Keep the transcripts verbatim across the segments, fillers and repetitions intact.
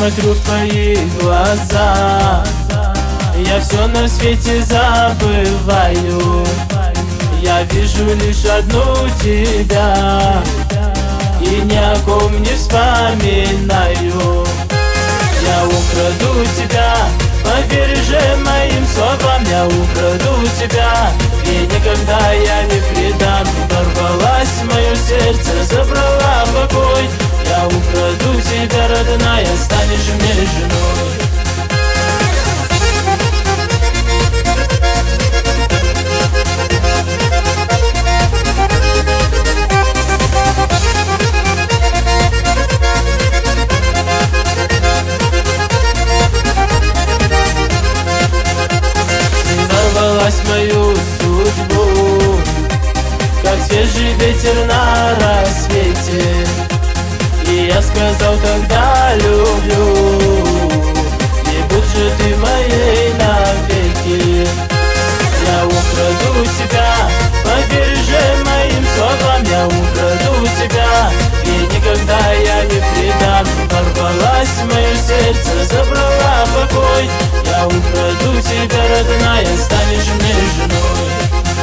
смотрю в твои глаза, я все на свете забываю. Я вижу лишь одну тебя и ни о ком не вспоминаю. Я украду тебя, поверь же моим словам. Я украду тебя, и никогда я не предам. Ворвалась в мое сердце, забрала покой. Я украду тебя, родная, станешь мне женой. В мою судьбу, как свежий ветер на рассвете. И я сказал тогда люблю, и будь же ты моей навеки. Я украду тебя, поверь же моим словам. Я украду тебя, и никогда я не предам. Ворвалась в мое сердце, забрала покой. Я украду тебя, родная, станешь мне женой.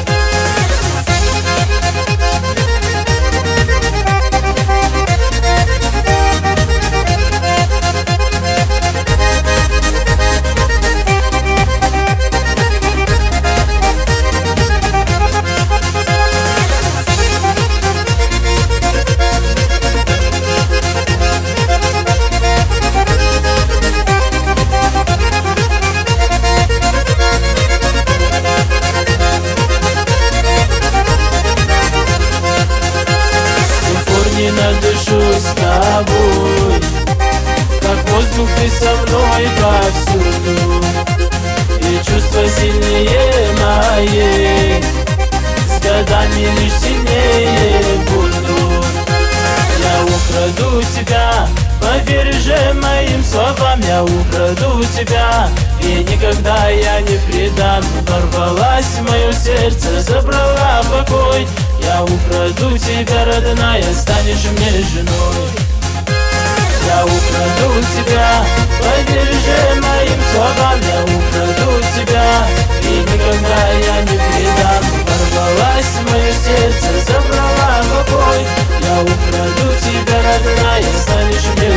Не надышусь с тобой, как воздух ты со мной повсюду. И чувства сильнее мои с годами лишь сильнее буду. Я украду тебя, поверь же моим словам. Я украду тебя, и никогда я не предам. Ворвалась в мое сердце, забрала покой. Я украду тебя, родная, станешь мне женой. Я украду тебя, поверь же моим словам. Я украду тебя, и никогда я не предам. Ворвалась в мое сердце, забрала покой. Я украду тебя, родная, станешь мне